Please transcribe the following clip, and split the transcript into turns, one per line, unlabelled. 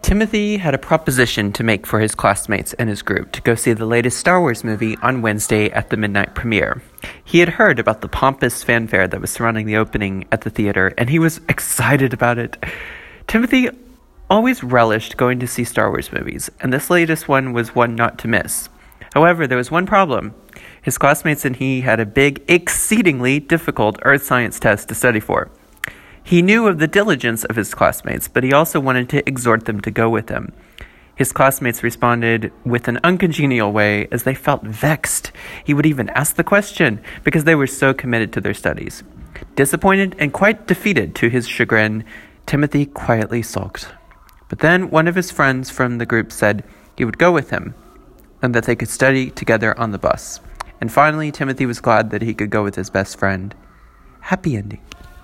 Timothy had a proposition to make for his classmates and his group to go see the latest Star Wars movie on Wednesday at the midnight premiere. He had heard about the pompous fanfare that was surrounding the opening at the theater, and he was excited about it. Timothy always relished going to see Star Wars movies, and this latest one was one not to miss. However, there was one problem. His classmates and he had a big, exceedingly difficult earth science test to study for. He knew of the diligence of his classmates, but he also wanted to exhort them to go with him. His classmates responded with an uncongenial way as they felt vexed. He would even ask the question because they were so committed to their studies. Disappointed and quite defeated to his chagrin, Timothy quietly sulked. But then one of his friends from the group said he would go with him and that they could study together on the bus. And finally, Timothy was glad that he could go with his best friend. Happy ending.